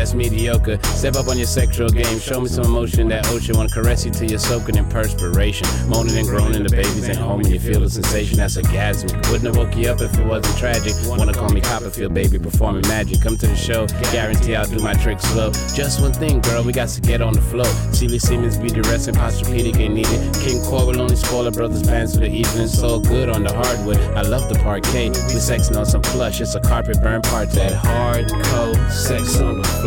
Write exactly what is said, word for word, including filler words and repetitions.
that's mediocre. Step up on your sexual game, show me some emotion. That ocean wanna caress you till you're soaking in perspiration. Moaning and groaning, the baby's at home and you feel the sensation. That's orgasmic. Wouldn't have woke you up if it wasn't tragic. Wanna call me Copperfield, baby, performing magic. Come to the show, guarantee I'll do my tricks slow. Just one thing, girl, we got to get on the flow. Sealy Siemens be the rest and Posturepedic ain't needed. King Core will only spoil a brother's plans for the evening. So good on the hardwood. I love the parquet. We sexing on some plush. It's a carpet burn part. That hardcore sex on the floor.